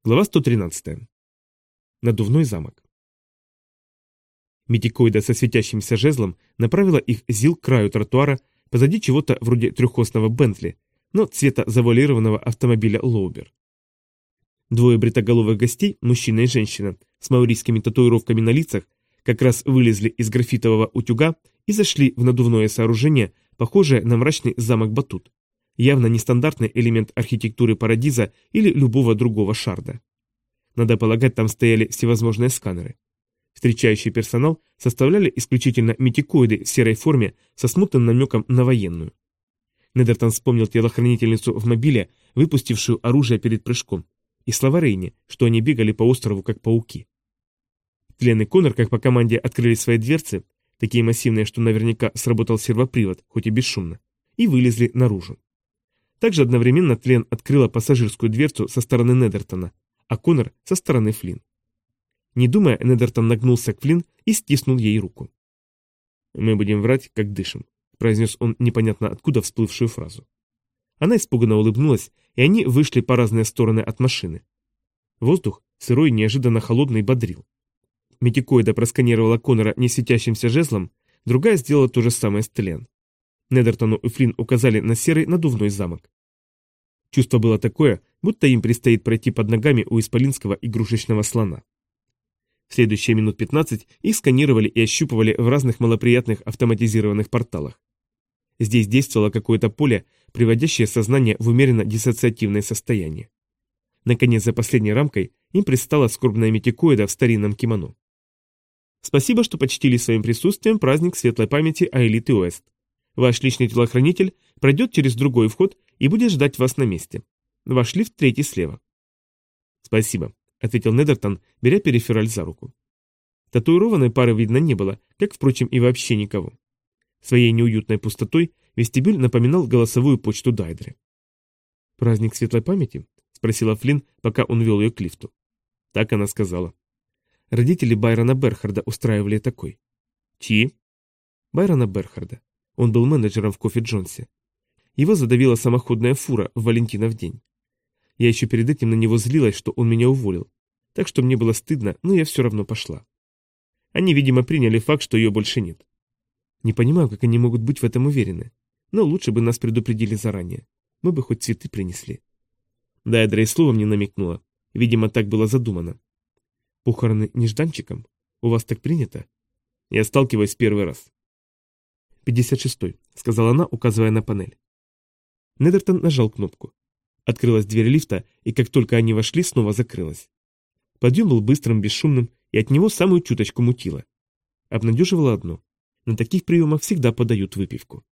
Глава 113. Надувной замок. Метикоида со светящимся жезлом направила их Зил к краю тротуара позади чего-то вроде трехосного Бентли, но цвета завуалированного автомобиля Лоубер. Двое бритоголовых гостей, мужчина и женщина, с маорийскими татуировками на лицах, как раз вылезли из графитового утюга и зашли в надувное сооружение, похожее на мрачный замок Батут. Явно нестандартный элемент архитектуры Парадиза или любого другого шарда. Надо полагать, там стояли всевозможные сканеры. Встречающий персонал составляли исключительно метикоиды в серой форме со смутным намеком на военную. Недертон вспомнил телохранительницу в мобиле, выпустившую оружие перед прыжком, и слова Рейни, что они бегали по острову как пауки. Тлен и Коннор, как по команде, открыли свои дверцы, такие массивные, что наверняка сработал сервопривод, хоть и бесшумно, и вылезли наружу. Также одновременно Тлен открыла пассажирскую дверцу со стороны Недертона, а Коннор со стороны Флинн. Не думая, Недертон нагнулся к Флинн и стиснул ей руку. «Мы будем врать, как дышим», — произнес он непонятно откуда всплывшую фразу. Она испуганно улыбнулась, и они вышли по разные стороны от машины. Воздух, сырой, неожиданно холодный, бодрил. Метикоида просканировала Коннора не светящимся жезлом, другая сделала то же самое с Тлен. Недертону и Флинн указали на серый надувной замок. Чувство было такое, будто им предстоит пройти под ногами у исполинского игрушечного слона. В следующие минут 15 их сканировали и ощупывали в разных малоприятных автоматизированных порталах. Здесь действовало какое-то поле, приводящее сознание в умеренно диссоциативное состояние. Наконец, за последней рамкой им предстала скорбная метикоида в старинном кимоно. «Спасибо, что почтили своим присутствием праздник светлой памяти Аэлиты Уэст. Ваш личный телохранитель пройдет через другой вход и будет ждать вас на месте. Ваш лифт третий слева». «Спасибо», — ответил Недертон, беря перифераль за руку. Татуированной пары видно не было, как, впрочем, и вообще никого. Своей неуютной пустотой вестибюль напоминал голосовую почту Дайдры. «Праздник светлой памяти?» — спросила Флинн, пока он вел ее к лифту. Так она сказала. Родители Байрона Берхарда устраивали такой. Чьи? Байрона Берхарда. Он был менеджером в Кофи Джонсе. Его задавила самоходная фура в Валентинов день. Я еще перед этим на него злилась, что он меня уволил. Так что мне было стыдно, но я все равно пошла. Они, видимо, приняли факт, что ее больше нет. Не понимаю, как они могут быть в этом уверены. Но лучше бы нас предупредили заранее. Мы бы хоть цветы принесли. Дайдра и словом не намекнула. Видимо, так было задумано. Похороны нежданчиком? У вас так принято? Я сталкиваюсь первый раз. 56-й, сказала она, указывая на панель. Недертон нажал кнопку. Открылась дверь лифта, и как только они вошли, снова закрылась. Подъем был быстрым, бесшумным, и от него самую чуточку мутило. Обнадеживало одно. На таких приемах всегда подают выпивку.